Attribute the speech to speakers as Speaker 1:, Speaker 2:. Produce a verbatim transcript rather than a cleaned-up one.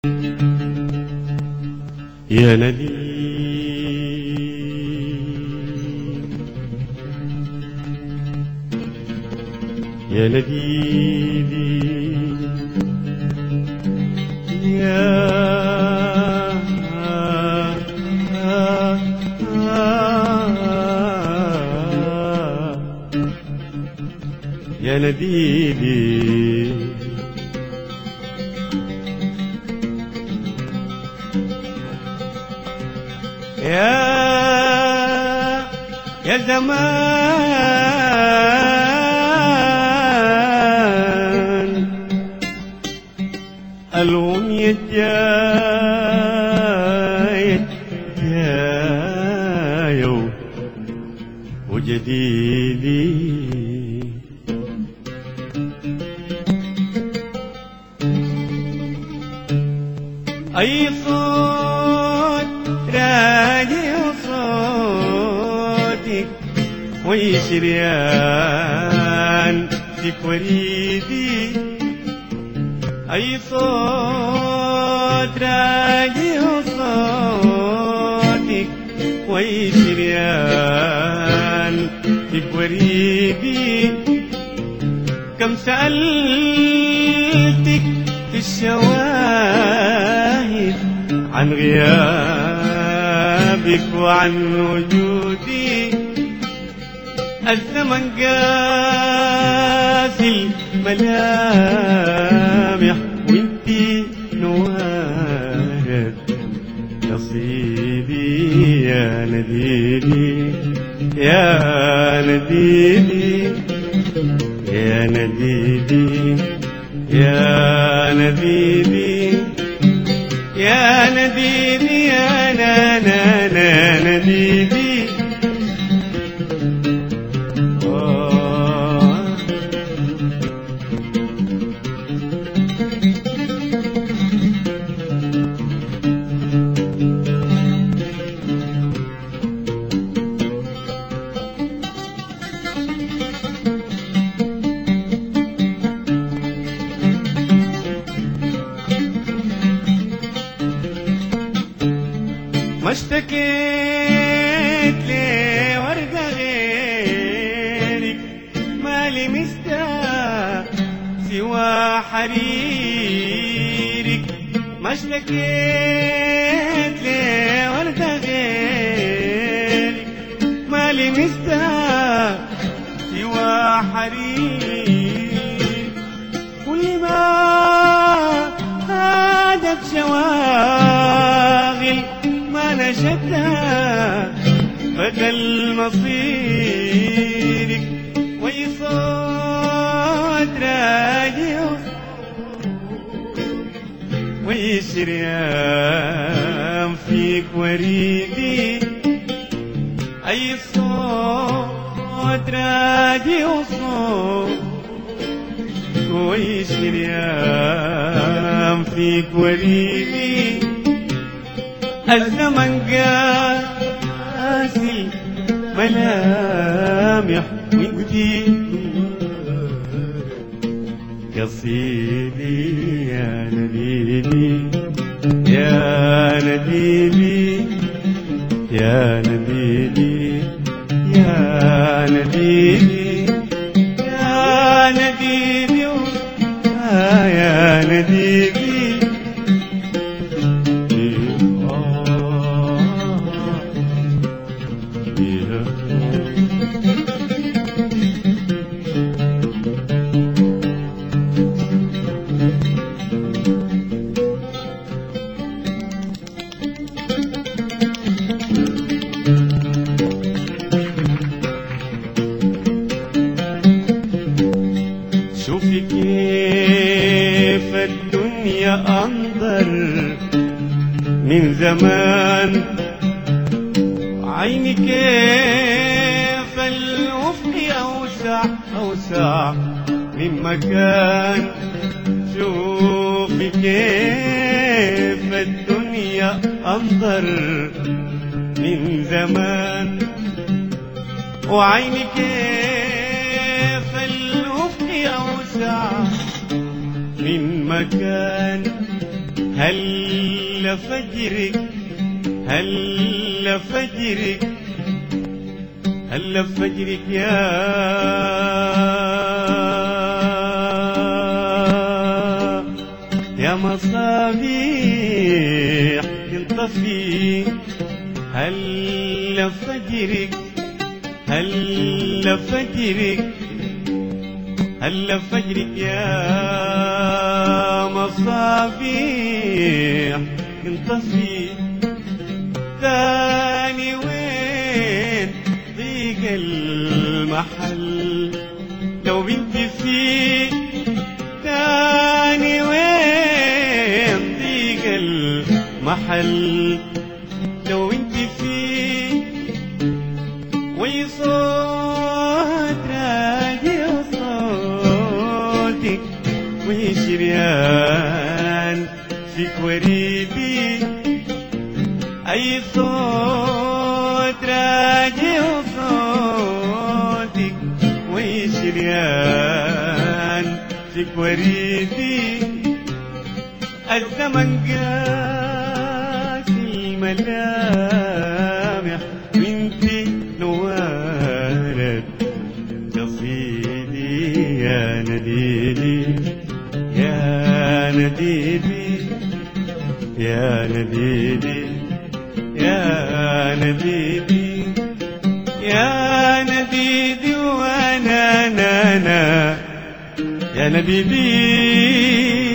Speaker 1: يا نديم يا نديدي يا يا نديدي يا يا زمان الأغنية جاية جاية وجديدي أي صوت راجع صوتك ويشريان في وريدي أي صوت راجع صوتك ويشريان في وريدي كم سألتك في الشواهد عن غيابك وعن وجودي الزمن قاسي الملامح وانتي نوارد نصيبي يا نديدي يا نديدي يا نديدي يا نديدي يا نديدي يا نا نا نا نديدي ما اشتكيت لي ورقة غيرك ما لمستها سوى حريرك ما اشتكيت لي ورقة غيرك ما لمستها سوى حريرك كل ما هادت شواغل ما نشدها بدل مصيرك ويصوت راجع ويشريان فيك وريدي أي صوت راجع صوت ويشريان فيك وريدي الزمن قاسي ملامح وانتي قصيدي يا نديدي يا نديدي يا نديدي يا نديدي يا نديدي يا نديدي شوفي كيف الدنيا أنظر من زمان عيني كيف الأفق أوسع أوسع من مكان شوفي كيف الدنيا أنظر من زمان وعيني كيف الأفق أوسع من مكان هل فجرك هل فجرك هل فجرك يا يا مصابيح تنطفي. هل فجرك هل فجرك هل فجرك يا مصابيح انطفي. ثاني وين ضيق المحل لو بنتي فيه. ثاني وين ضيق المحل لو انت فيه. ويصوت راجي صوتك وشريان فيك وريدي. أي صوت راجي صوتك وشريان فيك وريدي. الزمن قاسي الملامح وانتي نوارت قصيدي. يا نديدي يا نديدي يا نديدي يا نديدي يا نديدي وانا نانا يا نديدي.